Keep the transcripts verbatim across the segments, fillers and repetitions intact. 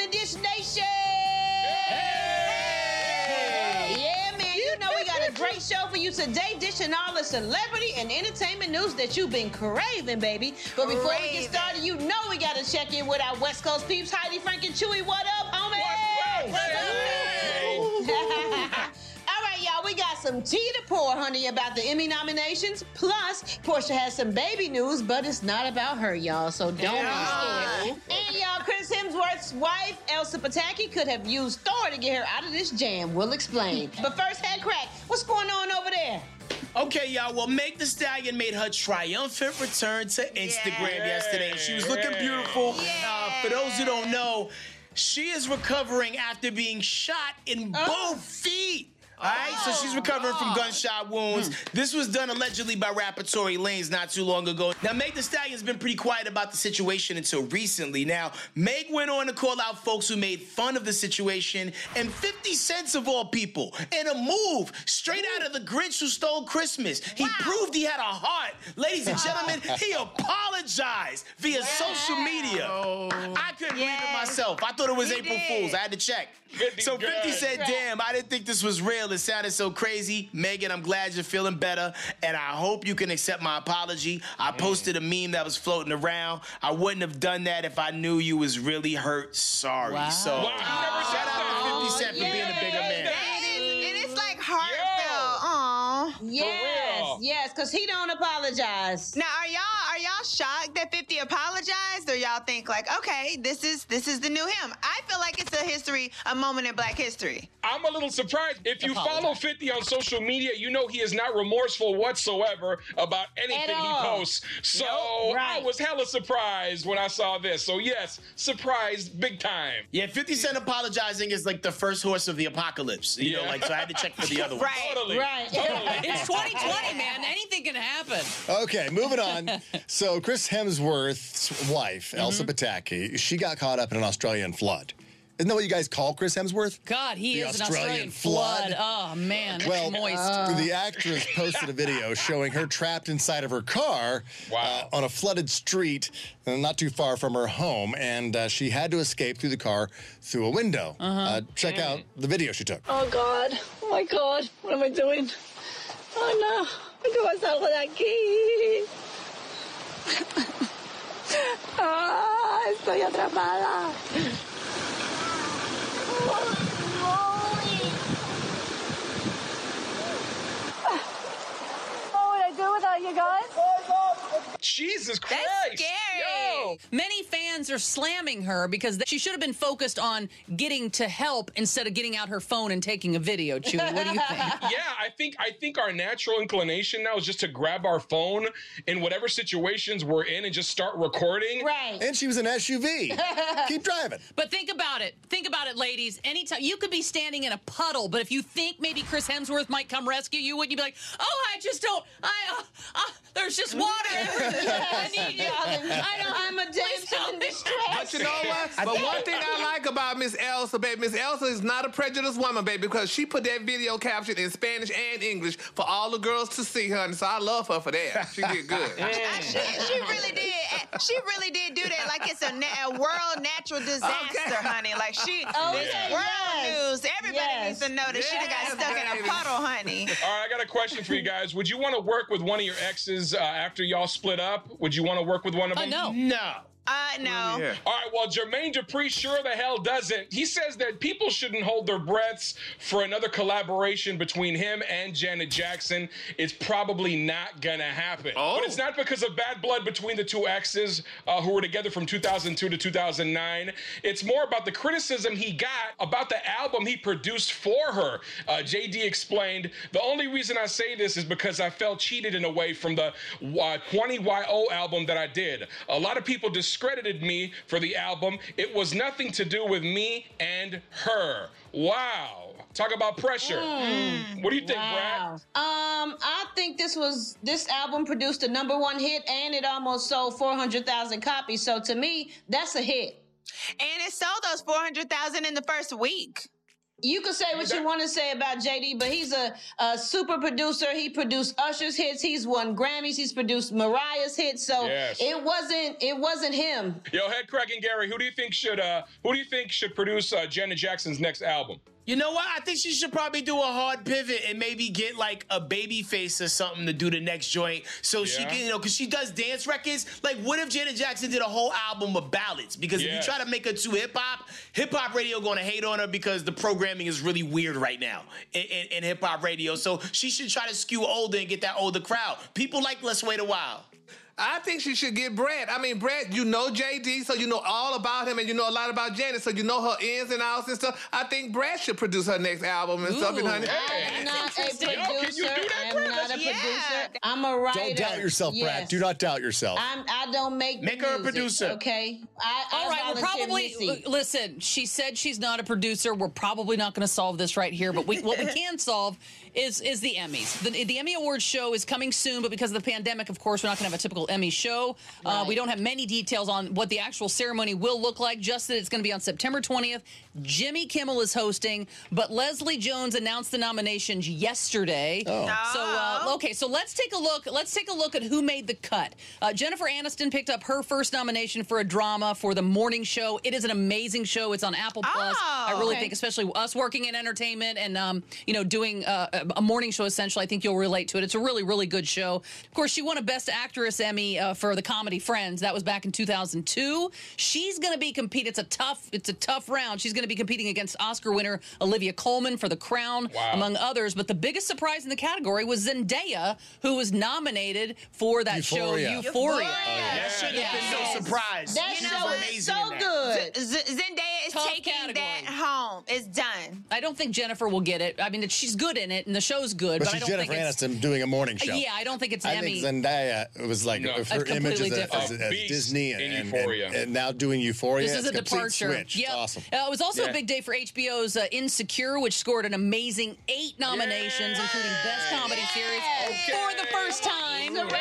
Morning Dish Nation! Hey! Yeah, man, you know we got a great show for you today, dishing all the celebrity and entertainment news that you've been craving, baby. But before we get started, you know we got to check in with our West Coast peeps, Heidi, Frank, and Chewy. What up, homie? What's up, All right, y'all, we got some tea to pour, honey, about the Emmy nominations. Plus, Portia has some baby news, but it's not about her, y'all, so don't Yeah. be scared. And y'all, Chris Hemsworth's wife, Elsa Pataki, could have used Thor to get her out of this jam. We'll explain. But first, Head Crack, what's going on over there? Okay, y'all. Well, Meg Thee Stallion made her triumphant return to Instagram Yeah. yesterday. She was looking beautiful. Yeah. Uh, for those who don't know, she is recovering after being shot in Oh. both feet. All right, so she's recovering from gunshot wounds. This was done allegedly by rapper Tory Lanez not too long ago. Now, Meg Thee Stallion's been pretty quiet about the situation until recently. Now, Meg went on to call out folks who made fun of the situation, and fifty Cent of all people, in a move straight out of The Grinch Who Stole Christmas. He proved he had a heart. Ladies and gentlemen, he apologized via social media. I couldn't believe it myself. I thought it was He April did. Fool's. I had to check. fifty So fifty good. said, damn, I didn't think this was real. It sounded so crazy. Megan, I'm glad you're feeling better, and I hope you can accept my apology. I posted a meme that was floating around. I wouldn't have done that if I knew you was really hurt. Sorry. Wow. So Wow, you never shout said out to that. fifty Cent for being a bigger man. It is, it is like heartfelt. Aw. Yes, real. yes, because he don't apologize. Now, are y'all are y'all shocked that fifty apologized, or y'all think like, okay, this is this is the new him? I feel like it's a history, a moment in Black history. I'm a little surprised. If you Apologize. follow fifty on social media, you know he is not remorseful whatsoever about anything he all. posts. So Nope, right. I was hella surprised when I saw this. So yes, surprised big time. Yeah, fifty Cent apologizing is like the first horse of the apocalypse. You know, Yeah. like, so I had to check for the other one. Right. Totally. Right. Totally. It's twenty twenty, man. Anything can happen. Okay, moving on. So Chris Hemsworth's wife, Elsa Pataki, she got caught up in an Australian flood. Isn't that what you guys call Chris Hemsworth? God, he The is an Australian Australian flood. flood. Oh, man. That's Well, moist. the actress posted a video showing her trapped inside of her car Wow. uh, on a flooded street uh, not too far from her home, and uh, she had to escape through the car through a window. Uh, check out the video she took. Oh God, oh my God, what am I doing? Oh no, ¿cómo salgo de aquí? Ah, estoy atrapada. What would I do without you guys? Jesus Christ. That's scary. Yo. Many fans are slamming her because th- she should have been focused on getting to help instead of getting out her phone and taking a video. Chewy, what do you think? Yeah, I think I think our natural inclination now is just to grab our phone in whatever situations we're in and just start recording. Right. And she was in an S U V. Keep driving. But think about it. Think about it, ladies. Anytime you could be standing in a puddle, but if you think maybe Chris Hemsworth might come rescue you, wouldn't you be like, "Oh, I just don't. I. Uh, uh, there's just water everywhere. I need you. I don't. I'm a damsel in distress. But you know what? But one thing I like about Miss Elsa, baby, Miss Elsa is not a prejudiced woman, baby, because she put that video caption in Spanish and English for all the girls to see her, and so I love her for that. She did good. Uh, she, she really did. She really did do that like it's a, na- a world natural disaster, Okay. honey. Like she, Okay, this yes. world news. Everybody Yes. needs to know that she done got Yes, stuck in a baby. puddle, honey. All right, I got a question for you guys. Would you want to work with one of your exes uh, after y'all split up? Would you want to work with one of Uh, them? no. No. Uh, no. Yeah. All right, well, Jermaine Dupri sure the hell doesn't. He says that people shouldn't hold their breaths for another collaboration between him and Janet Jackson. It's probably not gonna happen. Oh. But it's not because of bad blood between the two exes uh, who were together from two thousand two to two thousand nine. It's more about the criticism he got about the album he produced for her. Uh, J D explained, the only reason I say this is because I felt cheated in a way from the uh, twenty Y O album that I did. A lot of people discredited me for the album. It was nothing to do with me and her. Wow. Talk about pressure. What do you think, Wow. Brad? Um, I think this was this album produced a number one hit, and it almost sold four hundred thousand copies. So to me, that's a hit. And it sold those four hundred thousand in the first week. You can say what you want to say about J D, but he's a, a super producer. He produced Usher's hits. He's won Grammys. He's produced Mariah's hits. So Yes. it wasn't it wasn't him. Yo, Head Cracking Gary, who do you think should uh who do you think should produce uh, Janet Jackson's next album? You know what? I think she should probably do a hard pivot and maybe get like a baby face or something to do the next joint. So she Yeah. can, you know, because she does dance records. Like, what if Janet Jackson did a whole album of ballads? Because Yes. if you try to make her too hip hop, hip hop radio going to hate on her because the programming is really weird right now in, in, in hip hop radio. So she should try to skew older and get that older crowd. People like Let's Wait a While. I think she should get Brett. I mean, Brett, you know J D, so you know all about him, and you know a lot about Janet, so you know her ins and outs and stuff. I think Brett should produce her next album and stuff. And honey, I'm not a interesting. producer. Yo, can you do that, I'm Brett? not a Yeah. producer. I'm a writer. Don't doubt yourself, yes. Brad. Do not doubt yourself. I'm, I don't make Make the her a music, producer. Okay. I, I All right, we're volunteer probably Missy. l- listen. She said she's not a producer. We're probably not going to solve this right here, but we, what we can solve is is the Emmys. The, the Emmy Awards show is coming soon, but because of the pandemic, of course, we're not going to have a typical Emmy show. Uh, Right. we don't have many details on what the actual ceremony will look like. Just that it's going to be on September twentieth. Jimmy Kimmel is hosting, but Leslie Jones announced the nominations yesterday. Oh. So uh, okay, so let's take a look. Let's take a look at who made the cut. Uh, Jennifer Aniston picked up her first nomination for a drama for The Morning Show. It is an amazing show. It's on Apple Plus. Oh, I really okay. think, especially us working in entertainment and um, you know doing uh, a morning show, essentially, I think you'll relate to it. It's a really, really good show. Of course, she won a Best Actress Emmy uh, for the comedy Friends. That was back in two thousand two. She's going to be competing. It's a tough. It's a tough round. She's going to be competing against Oscar winner Olivia Colman for The Crown, Wow. among others. But the biggest surprise in the category was Zendaya, who was nominated for that Euphoria. show, Euphoria. That should have been Yes. no surprise. That She show was is amazing so in that. good. Z- Zendaya is Tough taking category. that home. It's done. I don't think Jennifer will get it. I mean, it- she's good in it, and the show's good, but but, I she's don't Jennifer think it's. Aniston doing a morning show. Yeah, I don't think it's an I Emmy. think Zendaya was like No. of her A image as, completely a, different- as, A as beast Disney in and, and, Euphoria. and, and now doing Euphoria. This is it's a complete departure. switch. Yep. It's awesome. Uh, it was also Yeah. a big day for H B O's uh, Insecure, which scored an amazing eight nominations, Yeah. including Best Comedy Series Okay. for the first time. Yes.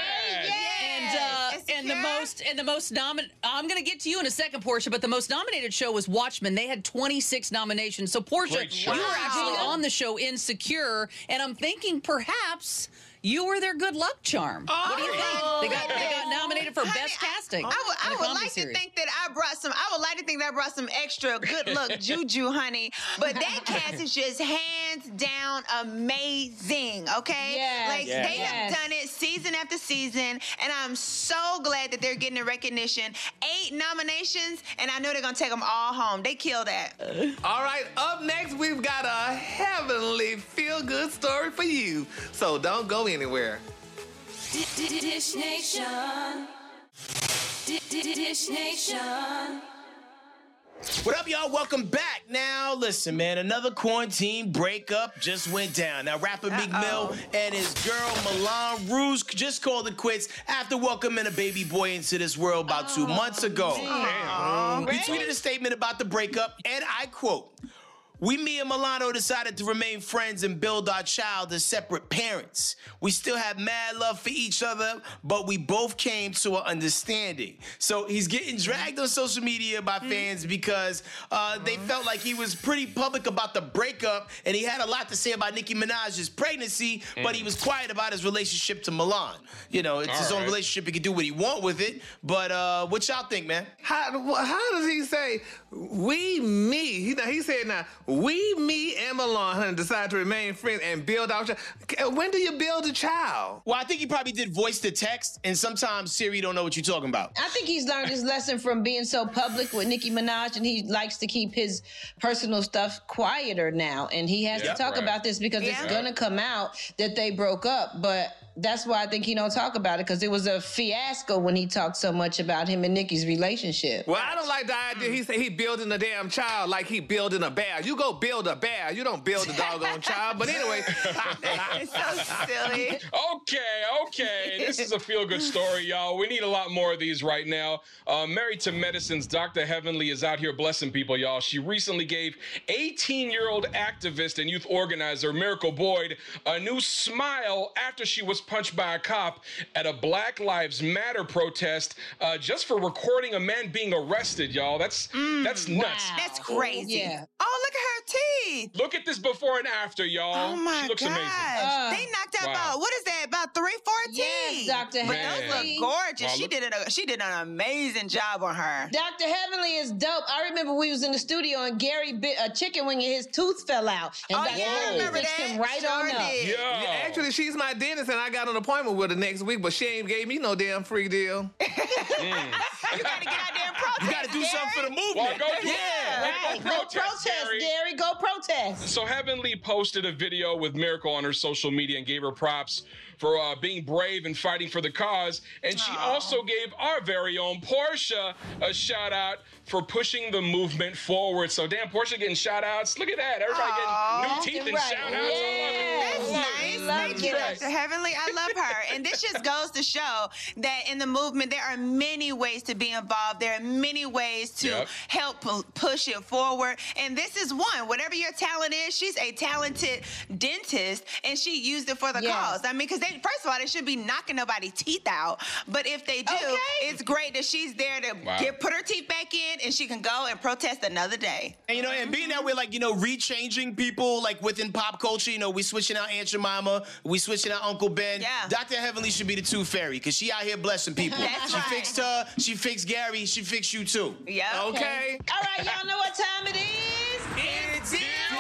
And uh, and the Insecure? most and the most nomin. I'm going to get to you in a second, Portia. But the most nominated show was Watchmen. They had twenty-six nominations. So Portia, Great show. you were Wow. actually on the show Insecure, and I'm thinking perhaps you were their good luck charm. What do you think? They got they got nominated for Honey, Best I- Casting. I, would, in I a would comedy like series. to think that I brought some. I would like to think that I brought some extra good luck juju, honey. But that cast is just hands down amazing. Okay, Yes. like Yes. they have Yes. done it season after season, and I'm so glad that they're getting the recognition. Eight nominations, and I know they're gonna take them all home. They killed that. all right, up next, we've got a heavenly feel-good story for you. So don't go anywhere. Dish Nation. Dish Nation. What up, y'all? Welcome back. Now, listen, man, another quarantine breakup just went down. Now, rapper Meek Mill and his girl Milan Rouge just called it quits after welcoming a baby boy into this world about two months ago. He tweeted a statement about the breakup, and I quote, "We, me and Milano decided to remain friends and build our child as separate parents. We still have mad love for each other, but we both came to an understanding." So he's getting dragged on social media by fans because uh, they felt like he was pretty public about the breakup, and he had a lot to say about Nicki Minaj's pregnancy, but he was quiet about his relationship to Milan. You know, it's All his own right. relationship. He can do what he want with it, but uh, what y'all think, man? How, how does he say, we, me? He, he said, now, we, me, and Milan honey, decided to remain friends and build our child. When do you build a child? Well, I think he probably did voice to text, and sometimes Siri don't know what you're talking about. I think he's learned his lesson from being so public with Nicki Minaj, and he likes to keep his personal stuff quieter now. And he has Yeah, to talk right. about this because Yeah. it's gonna come out that they broke up. But that's why I think he don't talk about it, because it was a fiasco when he talked so much about him and Nicki's relationship. Well, I don't like the idea. He said he building a damn child like he building a bear. You go build a bear. You don't build a doggone child. But anyway, It's so silly. Okay, okay. This is a feel-good story, y'all. We need a lot more of these right now. Uh, Married to Medicine's Doctor Heavenly is out here blessing people, y'all. She recently gave eighteen-year-old activist and youth organizer Miracle Boyd a new smile after she was punched by a cop at a Black Lives Matter protest uh, just for recording a man being arrested, y'all. That's that's nuts. That's crazy. Yeah. Oh, look at her teeth. Look at this before and after, y'all. Oh my She looks gosh. amazing. Uh, they knocked out Wow. about, what is that, about three, four Yes, teeth. Doctor But Man. those Heavenly. look gorgeous. Wow, she look- did it. A, she did an amazing job on her. Doctor Heavenly is dope. I remember we was in the studio and Gary bit a chicken wing and his tooth fell out. And Oh, Doctor yeah, I Heavenly remember fixed that. him right Sure on up. did. Yeah. Yeah, actually, she's my dentist, and I got an appointment with her next week, but she ain't gave me no damn free deal. You got to get out there and protest. You got to do something for the movement. Well, go do yeah. it. Right. Go Go protest, protest, Gary. Gary. Go protest. So Heavenly posted a video with Miracle on her social media and gave her props for uh, being brave and fighting for the cause. And she also gave our very own Portia a shout out for pushing the movement forward. So damn, Portia getting shout outs. Look at that. Everybody Aw. getting new teeth and Right. shout outs. Yeah. That's nice. Love Thank it. you, Doctor Heavenly. I love her. And this just goes to show that in the movement, there are many ways to be involved. There are many ways to Yep. help pu- push it forward. And this is one. Whatever your talent is, she's a talented dentist, and she used it for the Yes. cause. I mean, because they, first of all, they should be knocking nobody's teeth out. But if they do, Okay. it's great that she's there to Wow. get put her teeth back in, and she can go and protest another day. And you know, and being that we're like, you know, rechanging people like within pop culture, you know, we switching out Aunt Jemima, we switching out Uncle Ben. Yeah. Doctor Heavenly should be the tooth fairy because she out here blessing people. That's she right. fixed her, she fixed Gary, she fixed you too. Yeah. Okay. All right, y'all know what time it is? It's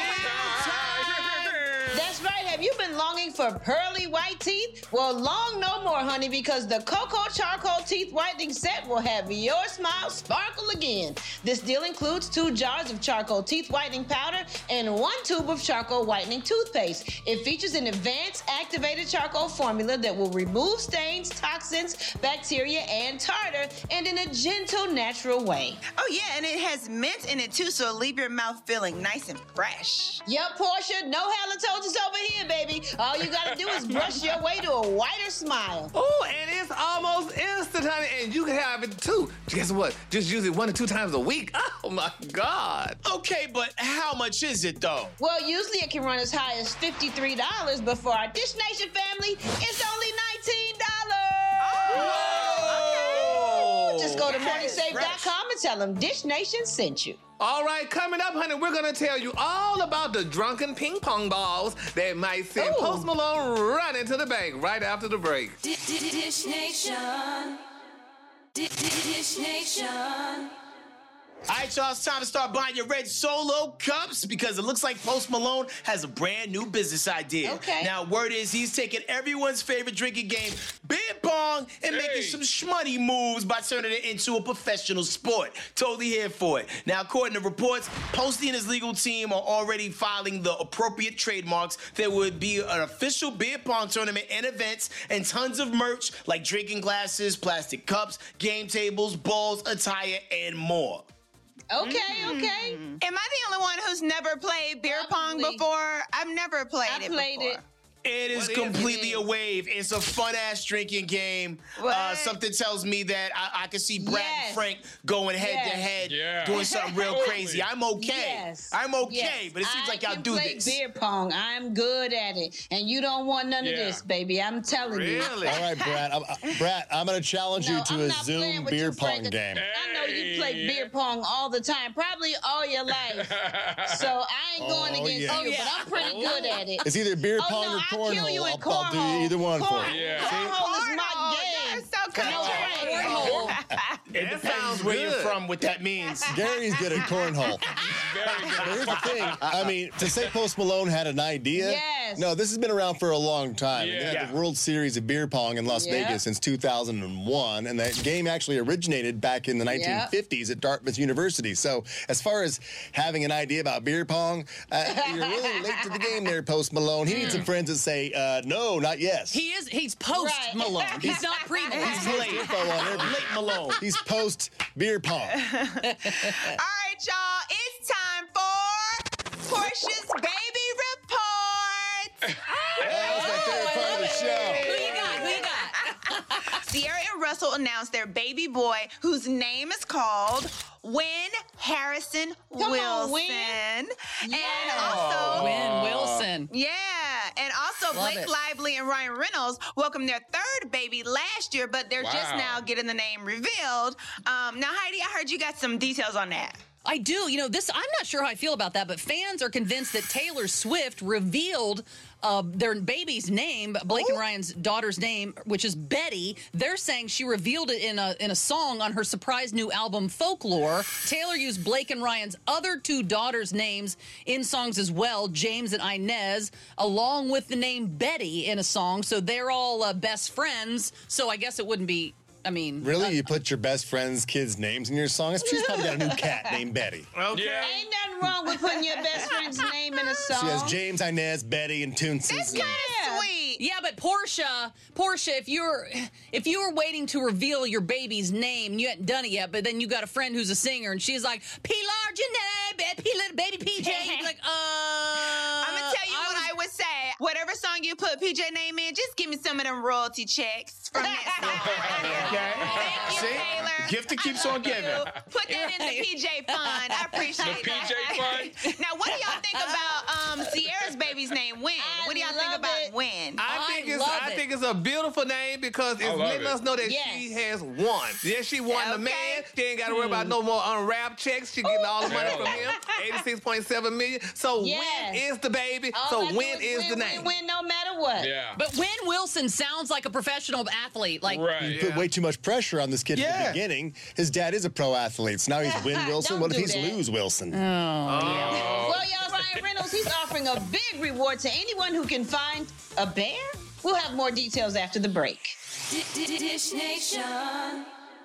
That's right. Have you been longing for pearly white teeth? Well, long no more, honey, because the Cocoa Charcoal Teeth Whitening Set will have your smile sparkle again. This deal includes two jars of charcoal teeth whitening powder and one tube of charcoal whitening toothpaste. It features an advanced activated charcoal formula that will remove stains, toxins, bacteria, and tartar, and in a gentle, natural way. Oh, yeah, and it has mint in it, too, so it'll leave your mouth feeling nice and fresh. Yep, Portia, no halitosis over here, baby. All you gotta do is brush your way to a whiter smile. Oh, and it's almost instant, honey, and you can have it too. Guess what? Just use it one or two times a week. Oh my God. Okay, but how much is it though? Well, usually it can run as high as fifty-three dollars, but for our Dish Nation family, it's only nineteen dollars. Whoa! Just go to morning save dot com and tell them Dish Nation sent you. All right, coming up, honey, we're gonna tell you all about the drunken ping pong balls that might send Ooh. Post Malone running to the bank right after the break. Dish Nation. Dish Nation. All right, y'all, it's time to start buying your red Solo cups because it looks like Post Malone has a brand new business idea. Okay. Now, word is he's taking everyone's favorite drinking game, beer pong, and Hey. making some schmoney moves by turning it into a professional sport. Totally here for it. Now, according to reports, Posty and his legal team are already filing the appropriate trademarks. There would be an official beer pong tournament and events and tons of merch like drinking glasses, plastic cups, game tables, balls, attire, and more. Okay, okay. Am I the only one who's never played beer pong Probably. before? I've never played I it played before. it. It is What is completely it? a wave. It's a fun ass drinking game. Uh, What? something tells me that I, I can see Brad Yes. and Frank going head Yes. to head, Yeah. doing something real Totally. crazy. I'm okay. Yes. I'm okay, Yes. but it seems I like y'all can do play this. beer pong. I'm good at it, and you don't want none Yeah. of this, baby. I'm telling you. Really? All right, Brad. I'm, uh, Brad, I'm going to challenge No, you to I'm a not playing Zoom with beer you, pong Frank. game. I know you play Hey. beer pong all the time, probably all your life. So I ain't going Oh, against yeah. you, Oh, but I'm pretty good at it. It's either beer Oh, pong no, or I'll kill you cornhole. in I'll, I'll do cornhole. either one for Corn- you. Yeah. Cornhole is my Cornhole, game. you're so country. No, right. Cornhole. It That depends sounds where good. you're from, what that means. Gary's good at cornhole. Very But good. here's the thing. I mean, to say Post Malone had an idea. Yes. No, this has been around for a long time. They Yeah. had the World Series of beer pong in Las Yeah. Vegas since two thousand one, and that game actually originated back in the nineteen fifties at Dartmouth University. So, as far as having an idea about beer pong, uh, you're really late to the game there, Post Malone. He needs some friends that say, uh, no, not yes. He is. He's post Right. Malone. He's not pre Malone. He's late. Info on everything. Late Malone. He's post beer pong. All right, y'all. It's time for Portia's Baby Report. That was my favorite part of the show. Who you got? Who you got? Sierra and Russell announced their baby boy, whose name is called Wynn Harrison Come Wilson. on, Wynn. And Yeah. also, Win Wilson. yeah, and also Love Blake it. Lively and Ryan Reynolds welcomed their third baby last year, but they're just Wow. now getting the name revealed. Um, now, Heidi, I heard you got some details on that. I do. You know, this, I'm not sure how I feel about that, but fans are convinced that Taylor Swift revealed uh, their baby's name, Blake Ooh. and Ryan's daughter's name, which is Betty. They're saying she revealed it in a in a song on her surprise new album, Folklore. Taylor used Blake and Ryan's other two daughters' names in songs as well, James and Inez, along with the name Betty in a song. So they're all uh, best friends. So I guess it wouldn't be, I mean... Really? uh, You put your best friend's kids' names in your song? She's probably got a new cat named Betty. Okay. Yeah. Ain't nothing wrong with putting your best friend's name in a song. She has James, Inez, Betty, and Toonses. It's kind of Yeah. sweet. Yeah, but Portia, Portia, if you're if you were waiting to reveal your baby's name, you hadn't done it yet, but then you got a friend who's a singer, and she's like, P large and name, P little baby P J. You'd be like, uh. I'm gonna tell you what I would say. Whatever song you put P J name in, just give me some of them royalty checks from that song. Okay. Thank you, See? Taylor. Gift that keeps I on love giving. you. Put that in the P J fund. I appreciate The P J that. fund? Now, what do y'all think about um, Sierra's baby's name, Win? I What do y'all think love about it. Win? I I think it's love I it. think it's a beautiful name because it's love letting it. us know that Yes. she has won. Yeah, she won the Okay. man. She ain't got to worry about no more unwrapped checks. She getting all the money Yeah. from him. eighty-six point seven million. So Yes. Win is the baby. All I so do Win is win, the win, name. Win, no matter what. Yeah. But Win Wilson sounds like a professional athlete. Like, Right. You put way too much pressure on this kid at Yeah. the beginning. His dad is a pro athlete, so now he's Win Wilson. Don't What if do he's that. Lose Wilson? Well, y'all, Ryan Reynolds, he's offering a big reward to anyone who can find a bear. We'll have more details after the break. Dish Nation.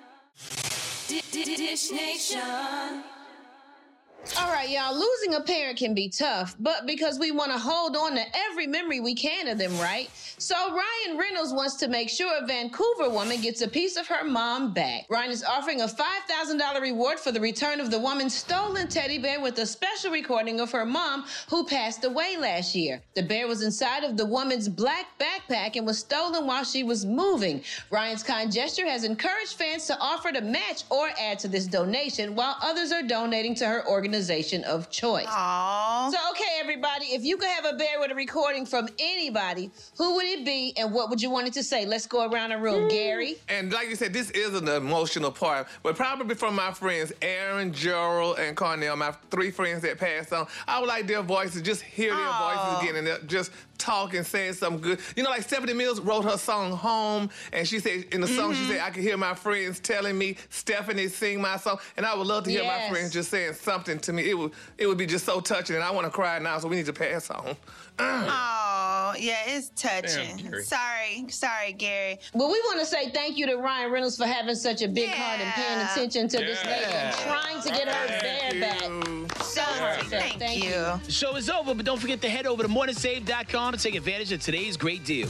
Dish Nation. All right, y'all, losing a parent can be tough, but because we want to hold on to every memory we can of them, right? So Ryan Reynolds wants to make sure a Vancouver woman gets a piece of her mom back. Ryan is offering a five thousand dollars reward for the return of the woman's stolen teddy bear with a special recording of her mom who passed away last year. The bear was inside of the woman's black backpack and was stolen while she was moving. Ryan's kind gesture has encouraged fans to offer to match or add to this donation, while others are donating to her organization of choice. Aww. So, okay, everybody, if you could have a bear with a recording from anybody, who would it be and what would you want it to say? Let's go around the room. Gary? And like you said, this is an emotional part, but probably from my friends, Aaron, Gerald, and Cornell, my three friends that passed on. I would like their voices, just hear their Aw. voices again and they're just talk and saying something good. You know, like Stephanie Mills wrote her song Home, and she said, in the song, she said, I could hear my friends telling me, Stephanie, sing my song. And I would love to hear Yes. my friends just saying something to me. It would, it would be just so touching, and I want to cry now, so we need to pass on. Oh, yeah, it's touching. Damn, Gary. sorry, sorry, Gary. Well, we want to say thank you to Ryan Reynolds for having such a big heart and paying Yeah. attention to this lady and Yeah. trying to get her bear back. So, heartfelt. thank, Thank you. you. The show is over, but don't forget to head over to morning save dot com to take advantage of today's great deal.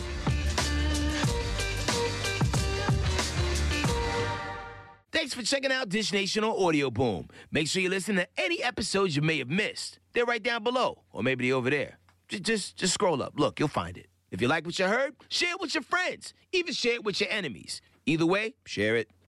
Thanks for checking out Dish Nation on Audio Boom. Make sure you listen to any episodes you may have missed. They're right down below, or maybe they're over there. Just, just, just scroll up. Look, you'll find it. If you like what you heard, share it with your friends. Even share it with your enemies. Either way, share it.